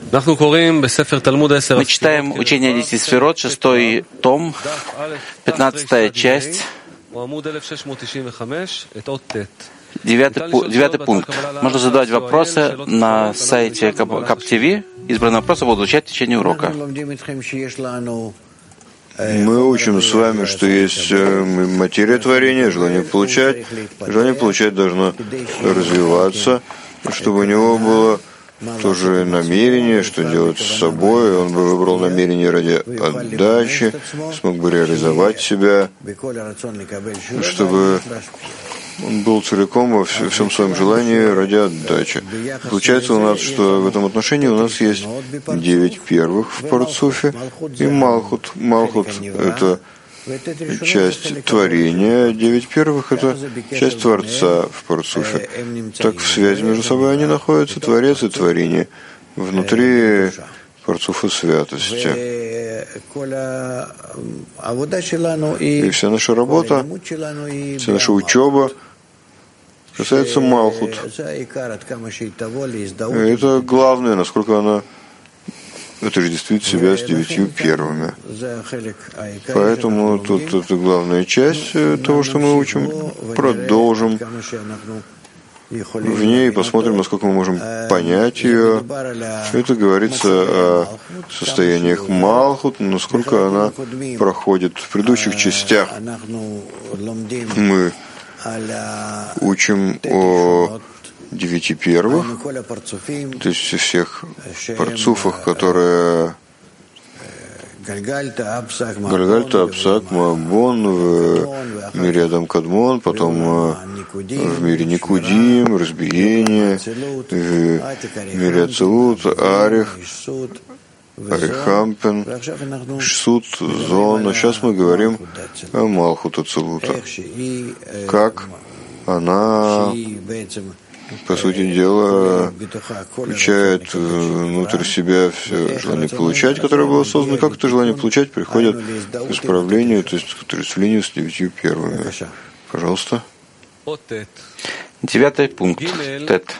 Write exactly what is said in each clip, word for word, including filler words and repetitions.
Мы читаем учение десяти сферот, шестой том, пятнадцатая часть, девятый, девятый пункт. Можно задавать вопросы на сайте КАП-ТВ. Избранные вопросы будут звучать в течение урока. Мы учим с вами, что есть материя творения, желание получать. Желание получать должно развиваться, чтобы у него было тоже намерение, что делать с собой. Он бы выбрал намерение ради отдачи, смог бы реализовать себя, чтобы он был целиком во всем своем желании ради отдачи. Получается у нас, что в этом отношении у нас есть девять первых в Парцуфе и Малхут. Малхут — это часть творения, девять первых — это часть Творца в Парцуфе. Так в связи между собой они находятся, Творец и творение, внутри Парцуфа святости. И вся наша работа, вся наша учеба касается Малхут. Это главное, насколько она отождествит себя с девятью первыми. Поэтому тут это главная часть того, что мы учим. Продолжим в ней и посмотрим, насколько мы можем понять ее. Это говорится о состояниях Малхут, насколько она проходит в предыдущих частях. Мы учим о девяти первых, то есть всех парцуфах, которые Гальгальта, Апсак, Маабон, в мире Адам Кадмон, потом в мире Никудим, разбиение, в мире Ацелут, Арих, Арихампен, Шсут, Зона. Сейчас мы говорим о Малхут Ацелута. Как она, по сути дела, включает внутрь себя все желание получать, которое было создано. Как это желание получать приходит к исправлению, то есть к отождествлению с девятью первыми. Пожалуйста. Девятый пункт. Тет.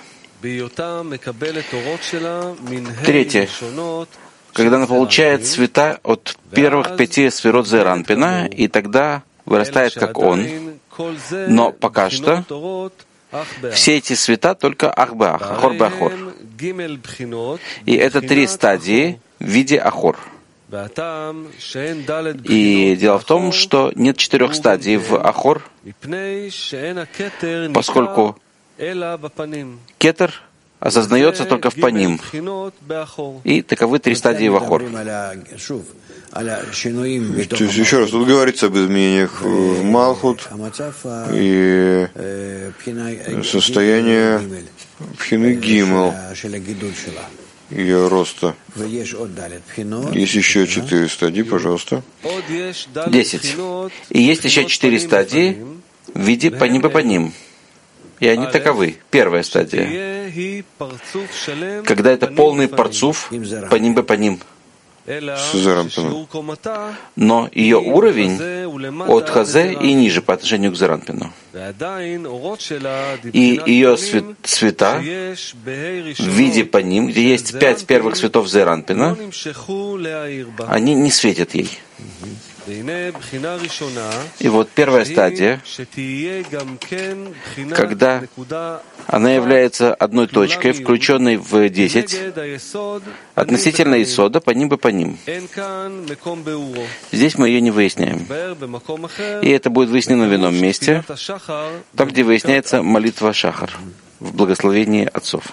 Третье. Когда она получает цвета от первых пяти сферот Зеранпина, и тогда вырастает как он. Но пока что все эти цвета только Ахбеах, Ахор Беахор. И это три стадии в виде Ахор. И дело в том, что нет четырех стадий в Ахор, поскольку Кетер осознается только в Паним. И таковы три стадии в Ахор. То есть, еще раз, тут говорится об изменениях в Малхут и состояние Пхины Гимел, ее роста. Есть еще четыре стадии, пожалуйста. Десять. И есть еще четыре стадии в виде Паним по Паним. И они таковы. Первая стадия. Когда это полный парцуф, Паним по Паним. Но ее уровень от Хазе и ниже по отношению к Зеранпину. И ее цвета в виде по ним, где есть пять первых цветов Зеранпина, они не светят ей. И вот первая стадия, когда она является одной точкой, включенной в десять, относительно Исода, по ним бы по ним. Здесь мы ее не выясняем. И это будет выяснено в ином месте, там, где выясняется молитва Шахар, в благословении отцов.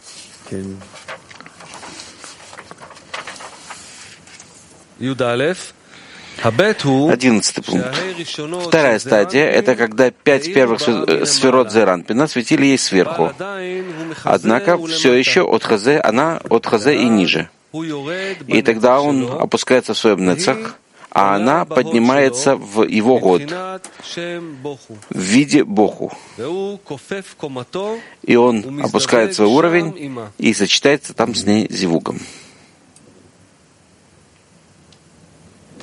Одиннадцатый пункт. Вторая стадия — это когда пять первых сферот Зеранпина светили ей сверху. Однако все еще от Хазе, она от Хазе и ниже. И тогда он опускается в свой Нецах, а она поднимается в его год в виде Боху. И он опускает свой уровень и сочетается там с ней зивуком.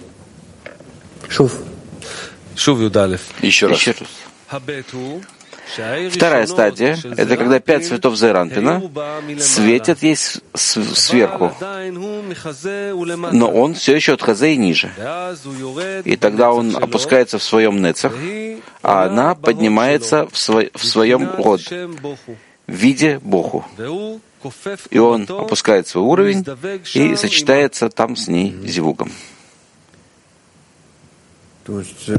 Еще раз. Еще раз. Вторая стадия — это когда пять цветов Зеранпина светят ей сверху, но он все еще от Хазе и ниже. И тогда он опускается в своем нецах, а она поднимается в, свой, в своем род, в виде Боху. И он опускает свой уровень и сочетается там с ней зивугом. То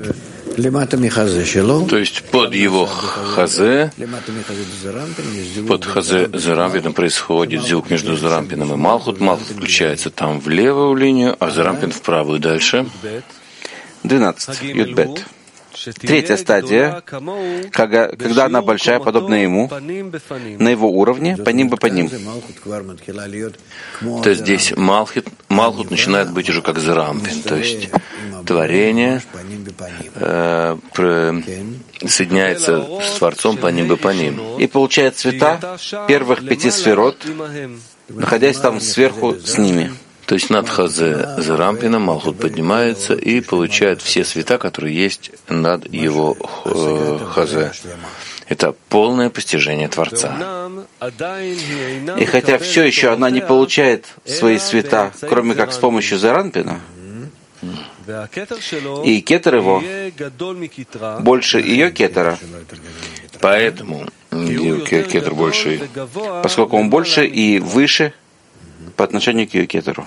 есть под его хазе, под хазе Зерампином происходит зивуг между Зерампином и Малхут. Малхут включается там в левую линию, а Зерампин в правую дальше. двенадцать. Юдбет. Третья стадия, когда, когда она большая, подобно ему, на его уровне, по ним бы по ним. То есть здесь Малхут, Малхут начинает быть уже как Зерампин, то есть творение э, соединяется с Творцом по ним бы по ним. И получает цвета первых пяти сферот, находясь там сверху с ними. То есть над хазе Зерампина Малхут поднимается и получает все света, которые есть над его э, хазе. Это полное постижение Творца. И хотя все еще она не получает свои света, кроме как с помощью Зеранпина, и кетер его больше ее кетера, поэтому кетер больше, поскольку он больше и выше по отношению к ее кетеру.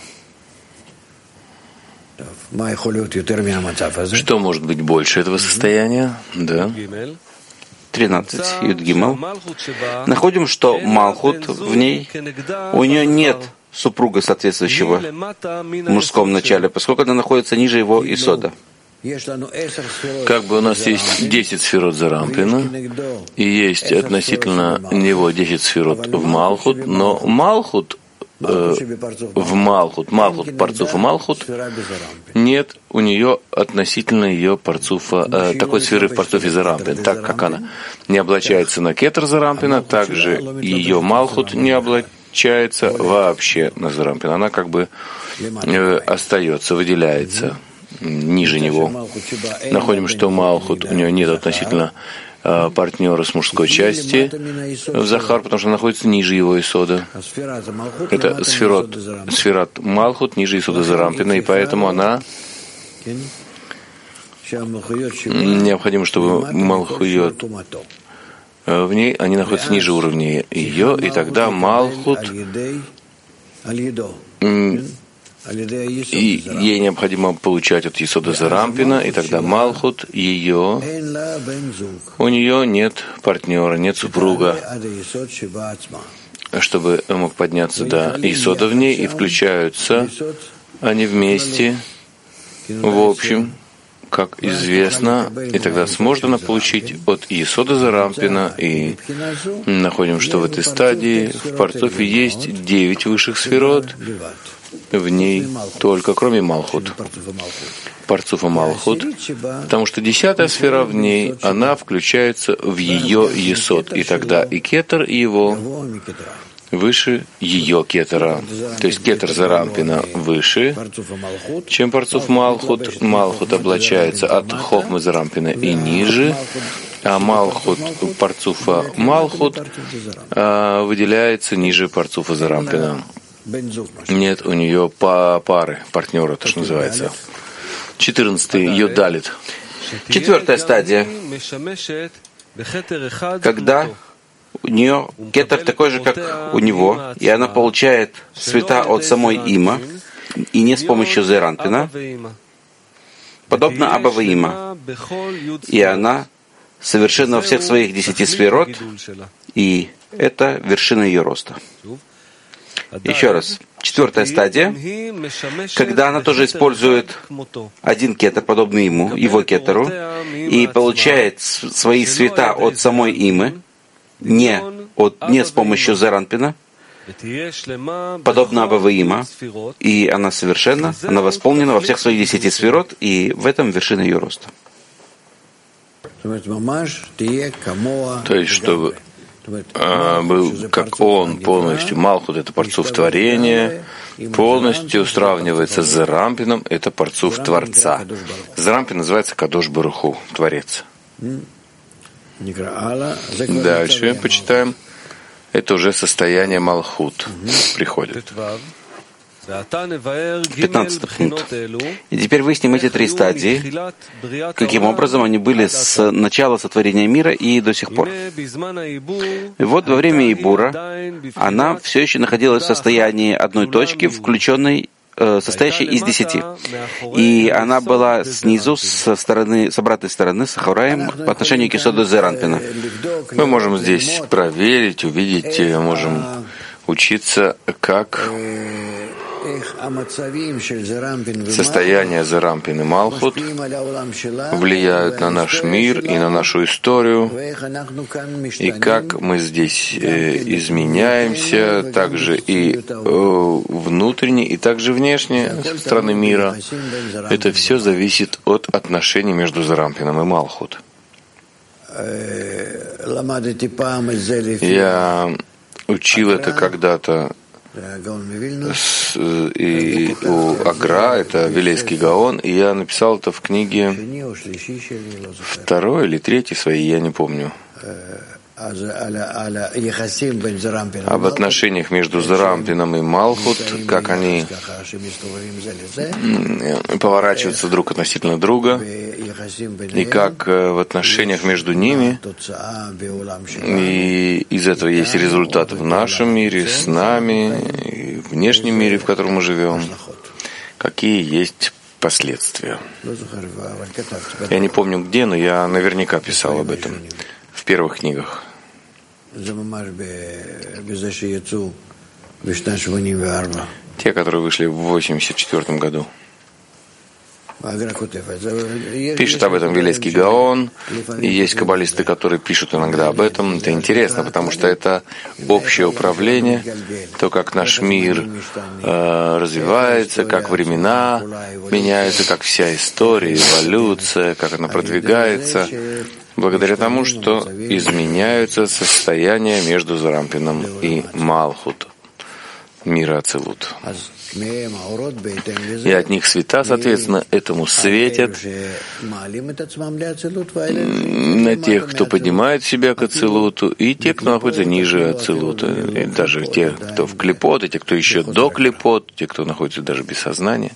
Что может быть больше этого состояния? Да. тринадцать. Юдгимал. Находим, что Малхут в ней, у нее нет супруга соответствующего в мужском начале, поскольку она находится ниже его Исода. Как бы у нас есть десять сферот Зерампина, и есть относительно него десять сферот в Малхут, но Малхут в Малхут, Малхут, Парцуфа Малхут, нет у нее относительно ее Парцуфа, э, такой сферы в Парцуфе Зерампин. Так как она не облачается на кетер Зерампина, также ее Малхут не облачается вообще на Зерампин. Она как бы э, остается, выделяется ниже него. Находим, что Малхут у нее нет относительно партнера с мужской части в Захар, потому что она находится ниже его Исода. Это сферот, сферат Малхут ниже Исода Зерампина, и поэтому она необходимо, чтобы Малхуйот в ней, они находятся ниже уровня ее, и тогда Малхут и ей необходимо получать от Исода Зерампина, и тогда Малхут, ее, у нее нет партнера, нет супруга, чтобы мог подняться до Исода в ней, и включаются они вместе, в общем, как известно, и тогда сможет она получить от Исода Зерампина, и находим, что в этой стадии в Парцуфе есть девять высших сферот, в ней только, кроме Малхут, Парцуфа Малхут, потому что десятая сфера в ней, она включается в ее Есод, и тогда и кетер его выше ее кетера. То есть кетер Зерампина выше, чем Парцуф Малхут. Малхут облачается от Хохмы Зерампина и ниже, а Малхут, Парцуфа Малхут а, выделяется ниже Парцуфа Зерампина. Нет у нее по пары, партнера, то, что называется. четырнадцатый Йодалит. Четвертая стадия, когда у нее кетер такой же, как у него, и она получает света от самой Има, и не с помощью Зеранпина, подобно Аба и Има. И она совершенна во всех своих десяти сферот, и это вершина ее роста. Еще раз. Четвертая стадия, когда она тоже использует один кетер, подобный ему, его кетеру, и получает свои света от самой Имы, не, от, не с помощью Зеранпина, подобно Аба и Има, и она совершенна, она восполнена во всех своих десяти сферот, и в этом вершина ее роста. То есть, чтобы А, был как он полностью. Малхут — это Парцуф творения, полностью сравнивается с Зерампином, это Парцуф Творца. Зерампин называется Кадош Баруху, Творец. Дальше почитаем. Это уже состояние Малхут приходит. пятнадцатый пункт. И теперь выясним эти три стадии, каким образом они были с начала сотворения мира и до сих пор. И вот во время Ибура она все еще находилась в состоянии одной точки, включенной, э, состоящей из десяти. И она была снизу, со стороны, с обратной стороны, с Ахураем, по отношению к Исоду Зеранпина. Мы можем здесь проверить, увидеть, можем учиться, как состояние Зеранпин и Малхут влияют на наш мир и на нашу историю, и как мы здесь изменяемся, также и внутренне, и также внешне со стороны мира. Это все зависит от отношений между Зеранпином и Малхут. Я учил это когда-то и у Агра, это Вилейский Гаон, и я написал это в книге второй или третьей своей, я не помню, об отношениях между Зеранпином и Малхут, как они поворачиваются друг относительно друга, и как в отношениях между ними, и из этого есть результат в нашем мире, с нами, и в внешнем мире, в котором мы живем, какие есть последствия. Я не помню где, но я наверняка писал об этом в первых книгах. Те, которые вышли в восемьдесят четвёртом году. Пишет об этом Вилейский Гаон, и есть каббалисты, которые пишут иногда об этом. Это интересно, потому что это общее управление, то, как наш мир э, развивается, как времена меняются, как вся история, эволюция, как она продвигается, благодаря тому, что изменяются состояния между Зеранпином и Малхут, мира Ацилут. И от них света, соответственно, этому светят на тех, кто поднимает себя к Ацилуту, и те, кто находится ниже Ацилута, и даже те, кто в клипот, и те, кто еще до клипот, те, кто находится даже без сознания.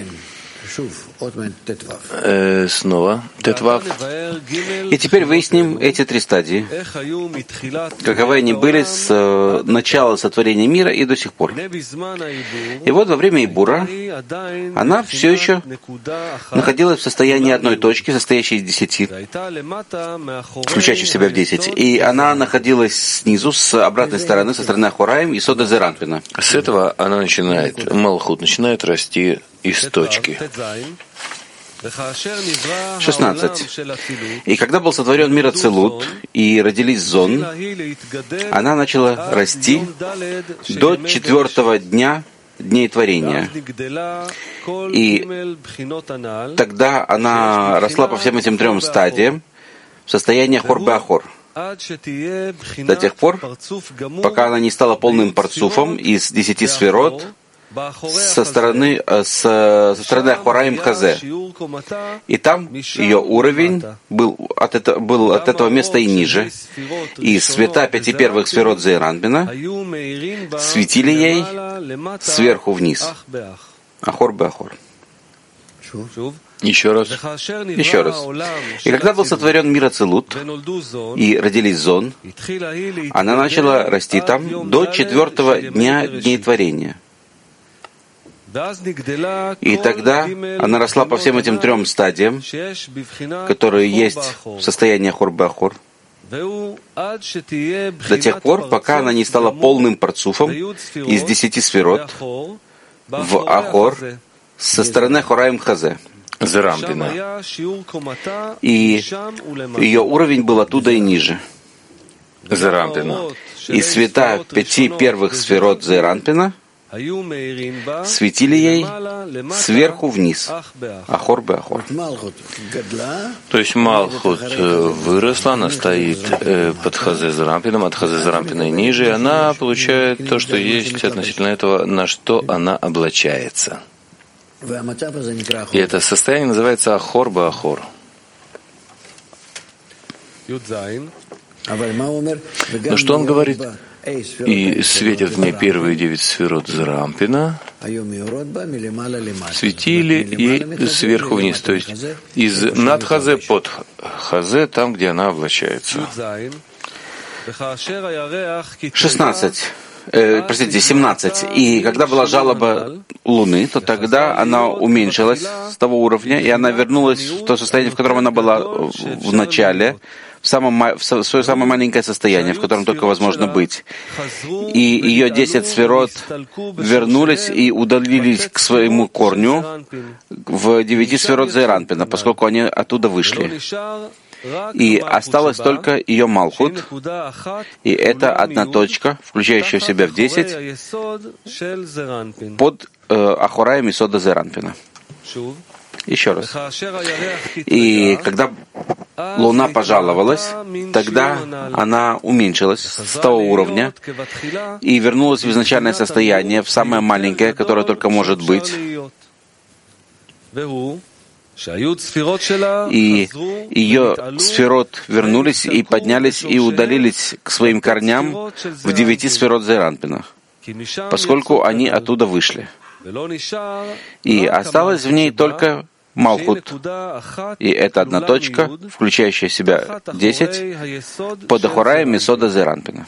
Э, снова Тетвав. И теперь выясним эти три стадии, каковы они были с э, начала сотворения мира и до сих пор. И вот во время Ибура она все еще находилась в состоянии одной точки, состоящей из десяти, включающей в себя в десять. И она находилась снизу, с обратной стороны, со стороны Ахураим и Сода Зеранпина. С этого она начинает, Малхут начинает расти из точки. шестнадцать. И когда был сотворен мир Ацилут и родились зон, она начала расти до четвертого дня дней творения. И тогда она росла по всем этим трем стадиям в состоянии Ахор-Беахор. До тех пор, пока она не стала полным парцуфом из десяти сферот, со стороны, со, со стороны Ахураим Хазе. И там ее уровень был от, это, был от этого места и ниже. И света пяти первых сферот Зеранпина светили ей сверху вниз. Ахор Беахор. Еще раз. Еще раз. И когда был сотворен мир Ацилут и родились зон, она начала расти там до четвертого дня дней творения. И тогда она росла по всем этим трем стадиям, которые есть в состоянии Ахор-Беахор, до тех пор, пока она не стала полным парцуфом из десяти сферот в Ахор со стороны Ахураим Хазе. Зеранпина. И ее уровень был оттуда и ниже. Зеранпина. И света пяти первых сферот Зеранпина светили ей сверху вниз. Ахор Беахор. То есть Малхут выросла, она стоит под Хазе Зеранпином, от Хазе Зеранпина и ниже, и она получает то, что есть относительно этого, на что она облачается. И это состояние называется Ахор Беахор. Но что он говорит? И светят в ней первые девять сферот Зарампина, светили ей сверху вниз, то есть из над Хазе под Хазе, там, где она облачается. шестнадцать. Э, простите, семнадцать. И когда была жалоба Луны, то тогда она уменьшилась с того уровня, и она вернулась в то состояние, в котором она была в начале, в, самом, в свое самое маленькое состояние, в котором только возможно быть. И ее десять сферот вернулись и удалились к своему корню в девяти сферот Зейранпина, поскольку они оттуда вышли. И осталась только ее Малхут, и это одна точка, включающая в себя в десять, под э, Ахураем Исода Зейранпина. Еще раз. И когда Луна пожаловалась, тогда она уменьшилась с того уровня и вернулась в изначальное состояние, в самое маленькое, которое только может быть. И ее сферот вернулись и поднялись и удалились к своим корням в девяти сферот Зейранпина, поскольку они оттуда вышли. И осталось в ней только Малхут, и это одна точка, включающая в себя десять, под Ахураем Исода Зейранпина.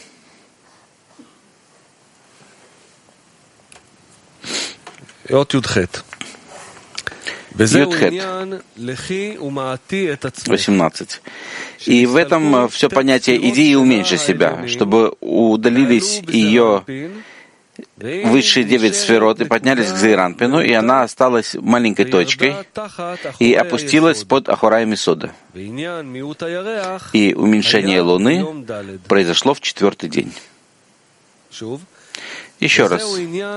Ютхет. восемнадцать. И в этом все понятие «иди и уменьши себя», чтобы удалились ее высшие девять сферот и поднялись к Зейранпину, и она осталась маленькой точкой и опустилась под Ахураем Исода. И уменьшение Луны произошло в четвертый день. Еще раз.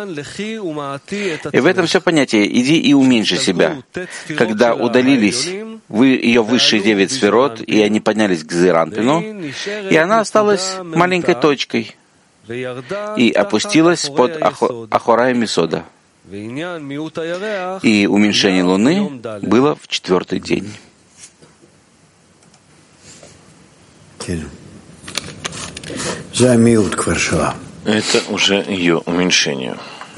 И в этом все понятие «иди и уменьши себя». Когда удалились ее высшие девять сферот, и они поднялись к Зейранпину, и она осталась маленькой точкой и опустилась под Ахураем Исода. И уменьшение Луны было в четвертый день. Это уже ее уменьшение.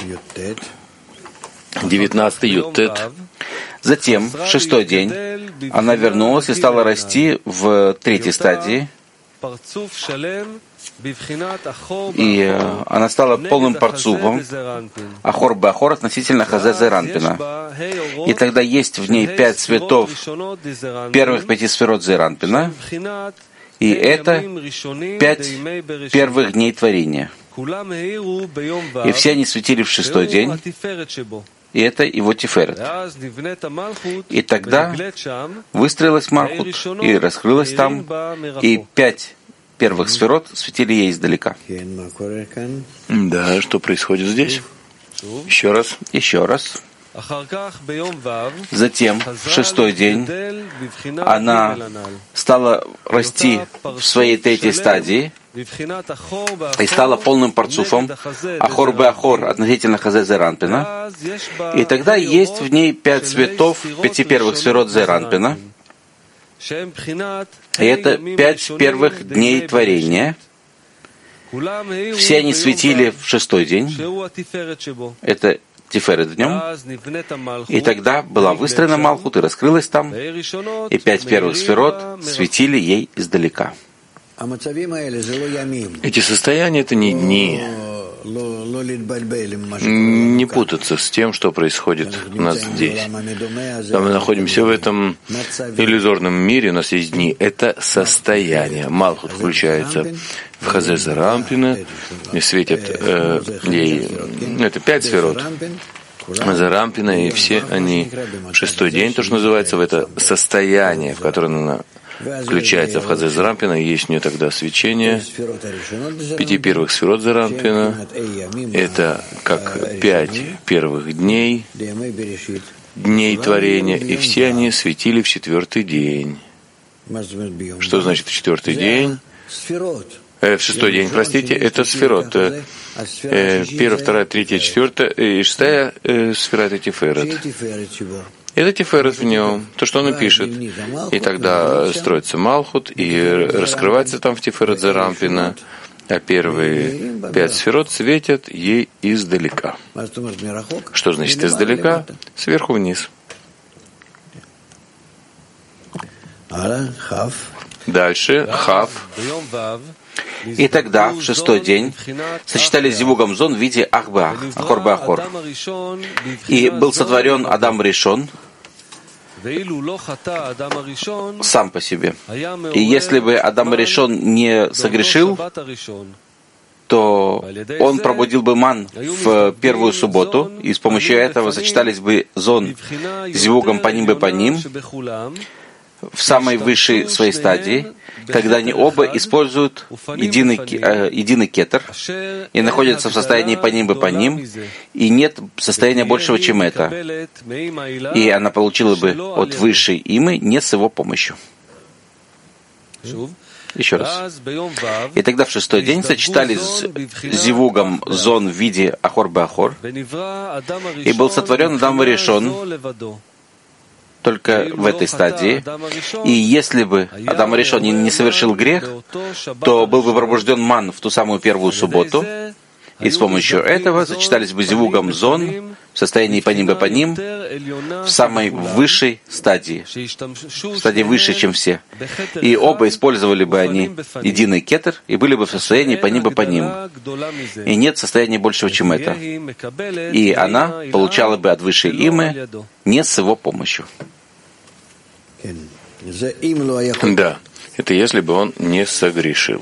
Девятнадцатый Ютет. Затем, в шестой день, она вернулась и стала расти в третьей стадии. И она стала полным парцуфом, Ахор Беахор относительно Хазе Зейранпина. И тогда есть в ней пять цветов первых пяти сферот Зейранпина, и это пять первых дней творения. И все они светили в шестой день, и это его Тиферет. И тогда выстроилась Малхут, и раскрылась там, и пять первых сферот светили ей издалека. Да, что происходит здесь? Еще раз. Еще раз. Затем, в шестой день, она стала расти в своей третьей стадии и стала полным парцуфом, Ахор Беахор относительно Хазе Зейранпина. И тогда есть в ней пять цветов пяти первых сферот Зейранпина, и это пять первых дней творения. Все они светили в шестой день. Это Тиферет в нем. И тогда была выстроена Малхут и раскрылась там, и пять первых сферот светили ей издалека. Эти состояния — это не дни. Не путаться с тем, что происходит у нас здесь. Когда мы находимся в этом иллюзорном мире, у нас есть дни. Это состояние. Малхут включается в Хазе Зейранпина и светит э, ей. Это пять сферот Зейранпина, и все они в шестой день, то, что называется, в это состояние, в котором она включается в Хазе Зейранпина, и есть у нее тогда свечение пяти первых сферот Зейранпина. Это как пять первых дней, дней творения, и все они светили в четвертый день. Что значит в четвертый день? Э, в шестой день, простите, это сферот. э, первая, вторая, третья, четвертая и шестая э, сфера — это Тиферет. Это Тиферет в нем, то, что он и пишет. И тогда строится Малхут, и раскрывается там в Тиферет Зарампина, а первые пять сферот светят ей издалека. Что значит издалека? Сверху вниз. Дальше Хав. И тогда, в шестой день, сочетались зивугом зон в виде Ахбах, Ахор-Бахор. И был сотворен Адам Ришон сам по себе. И если бы Адам Ришон не согрешил, то он пробудил бы ман в первую субботу, и с помощью этого сочетались бы зон зивугом по ним бы по ним, в самой высшей своей стадии, когда они оба используют единый, э, единый кетер и находятся в состоянии по ним бы по ним, и нет состояния большего, чем это. И она получила бы от высшей имы не с его помощью. Еще раз. И тогда в шестой день сочетались с зивугом зон в виде Ахор-Бахор, и был сотворен Адам Ришон только в этой стадии. И если бы Адам Ришон не совершил грех, то был бы пробужден ман в ту самую первую субботу, и с помощью этого сочетались бы зивугом зон в состоянии по ним бы по ним в самой высшей стадии, в стадии выше, чем все. И оба использовали бы они единый кетер и были бы в состоянии по ним бы по ним. И нет состояния большего, чем это. И она получала бы от высшей имы не с его помощью. Да, это если бы он не согрешил.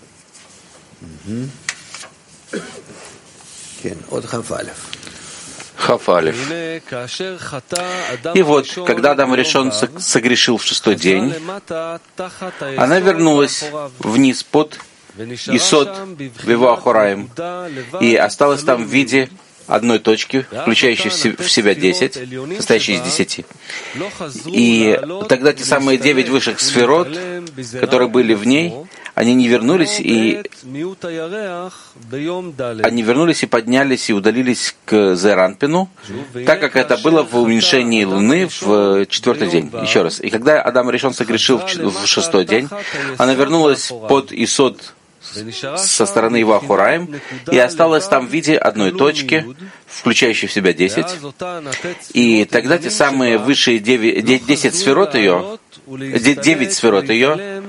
Хафалев. И вот, когда Адам Ришон согрешил в шестой день, она вернулась вниз под Исод в его Ахораим и осталась там в виде одной точки, включающей в себя десять, состоящей из десяти. И тогда те самые девять высших сферот, которые были в ней, они не вернулись и они вернулись и поднялись и удалились к Зеранпину, так как это было в уменьшении Луны в четвертый день. Еще раз. И когда Адам Ришон согрешил в шестой день, она вернулась под Исод со стороны его Ахораим и осталась там в виде одной точки, включающей в себя десять. И тогда те самые высшие девять, десять сферот ее, девять сферот ее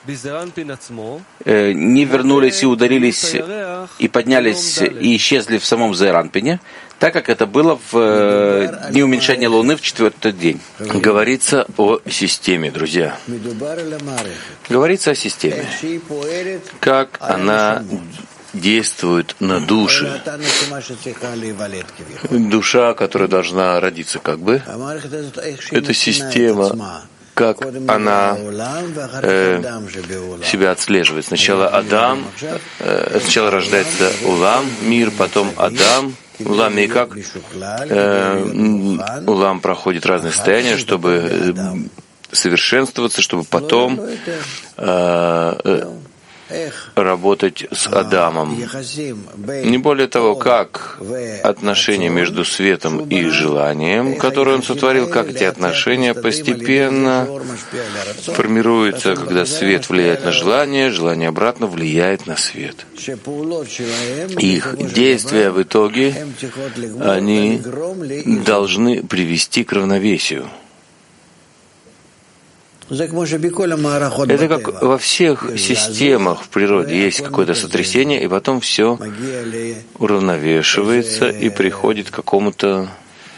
не вернулись и ударились, и поднялись, и исчезли в самом Зеранпине, так как это было в дни уменьшения Луны в четвертый день. Говорится о системе, друзья. Говорится о системе. Как она действует на души. Душа, которая должна родиться как бы. Эта система, как она э, себя отслеживает. Сначала Адам, э, сначала рождается Улам, мир, потом Адам, Улам, и как э, Улам проходит разные состояния, чтобы э, совершенствоваться, чтобы потом э, э, работать с Адамом. Не более того, как отношения между светом и желанием, которые он сотворил, как эти отношения постепенно формируются, когда свет влияет на желание, желание обратно влияет на свет. Их действия в итоге, они должны привести к равновесию. Это как во всех системах в природе есть какое-то сотрясение, и потом все уравновешивается и приходит к какому-то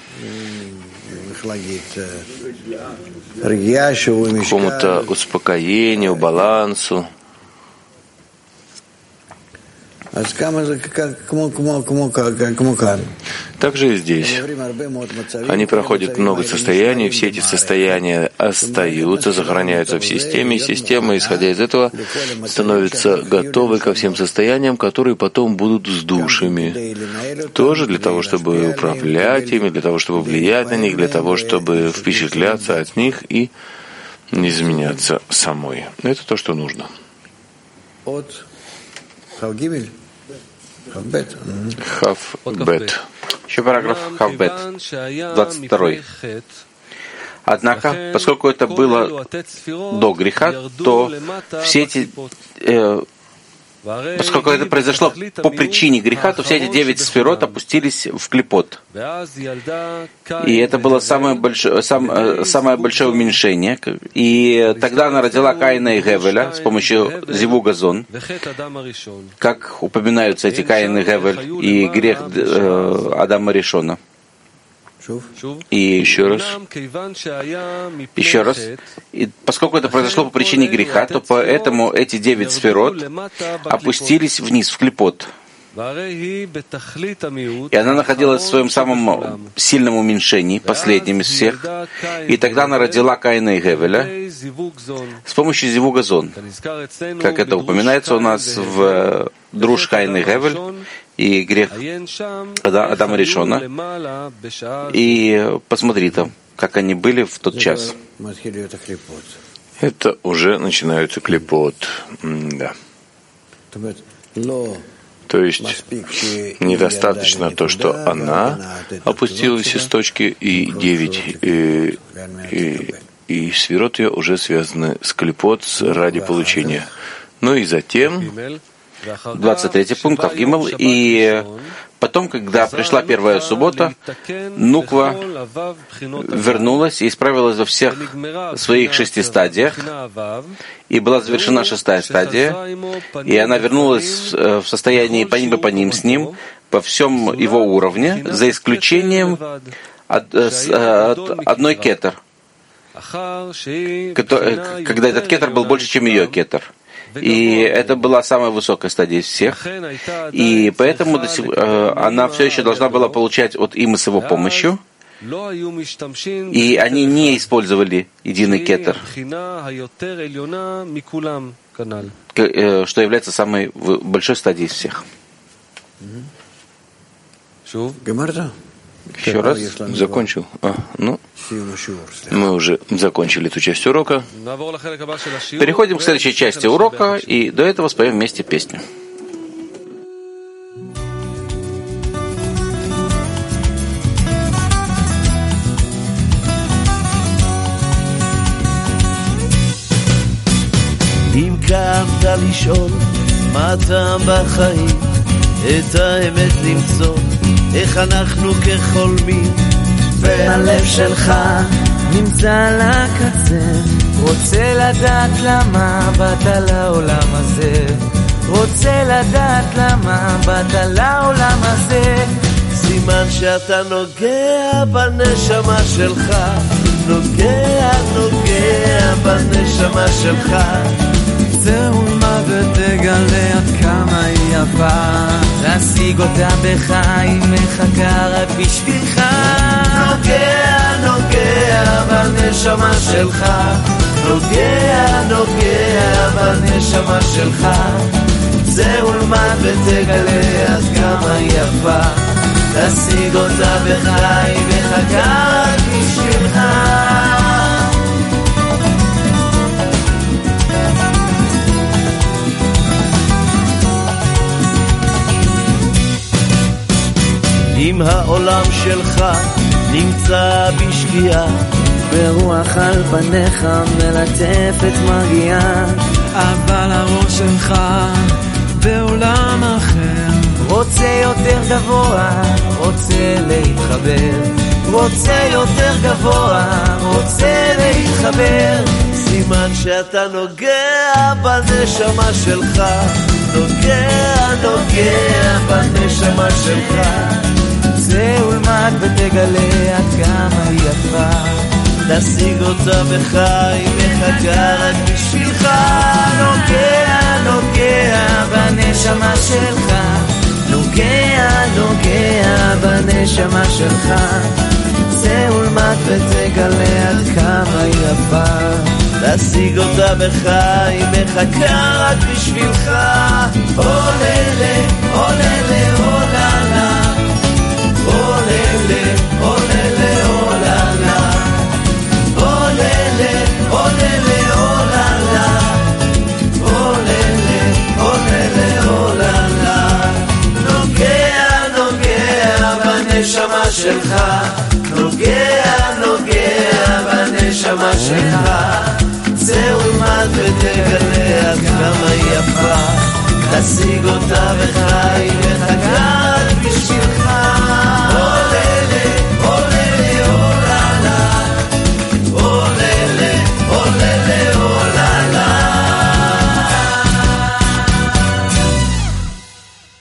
какому-то успокоению, балансу. Также и здесь. Они проходят много состояний, все эти состояния остаются, сохраняются в системе, и система, исходя из этого, становится готовой ко всем состояниям, которые потом будут с душами. Тоже для того, чтобы управлять ими, для того, чтобы влиять на них, для того, чтобы впечатляться от них и не изменяться самой. Это то, что нужно. Хав-бет. Еще параграф Хав-бет, двадцать второй. Однако, поскольку это было до греха, то все эти, э, поскольку это произошло по причине греха, то все эти девять сферот опустились в клипот. И это было самое большое, сам, самое большое уменьшение. И тогда она родила Каина и Гевеля с помощью Зивуга Зон. Как упоминаются эти Каин и Гевель и грех э, Адама Ришона. И еще раз, еще раз, и поскольку это произошло по причине греха, то поэтому эти девять сферот опустились вниз в клипот. И она находилась в своем самом сильном уменьшении, последнем из всех. И тогда она родила Каина и Гевеля с помощью Зивуга Зон. Как это упоминается у нас в Друж Каин и Гевель и грех Адама Ришона. И посмотри там, как они были в тот час. Это уже начинаются клипот. Да. То есть недостаточно то, что она опустилась из точки, и девять и, и, и сферот ее уже связаны с клипот ради получения. Ну и затем двадцать третий пункт, Авгимел. И потом, когда пришла первая суббота, Нуква вернулась и исправилась во всех своих шести стадиях, и была завершена шестая стадия, и она вернулась в состоянии по ним и по ним с ним, по всем его уровне, за исключением от, от одной кетер, когда этот кетер был больше, чем ее кетер. И это была самая высокая стадия из всех. И поэтому она все еще должна была получать от им с его помощью. И они не использовали единый кетер, что является самой большой стадией из всех. Еще раз закончил. А, ну, мы уже закончили эту часть урока. Переходим к следующей части урока, и до этого споем вместе песню. אם קמת לשאול מה טעם בחיים, את האמת למצוא, איך אנחנו כחולמים, והלב שלך נמצא על הקצה, רוצה לדעת למה באת לעולם הזה, רוצה לדעת למה באת לעולם הזה, סימן שאתה נוגע בנשמה שלך, נוגע, נוגע בנשמה שלך, זהו מה ותגלה עד כמה היא יפה, להשיג אותה בך היא מחכה רק בשבילך, נוגע, נוגע בנשמה שלך, נוגע, נוגע בנשמה שלך, זהו מה ותגלה עד כמה היא יפה, להשיג אותה בך היא מחכה רק בשבילך. אם העולם שלך נמצא בשקיעה, ברוח על פניך מלטפת מגיעה, אבל הראש שלך בעולם אחר, רוצה יותר גבוה, רוצה להתחבר, רוצה יותר גבוה, רוצה להתחבר, סימן שאתה נוגע בנשמה שלך, נוגע, נוגע בנשמה שלך, זהו אלמד ותגלה עד כמה היא יפה, תשיג אותה בך היא מחכה רק בשבילך, נוגע, נוגע בנשמה שלך, נוגע, נוגע בנשמה שלך, זהו אלמד ותגלה עד כמה היא יפה, תשיג אותה בך היא מחכה רק בשבילך, עוללה, עוללה, עוללה, עוללה, עוללה, עוללה, עוללה, עוללה, עוללה, עוללה, עוללה, עוללה, נוגע, נוגע בנשמה שלך. צא ולמד ותגלה עד כמה היא יפה, תשיג אותה וחי וחגה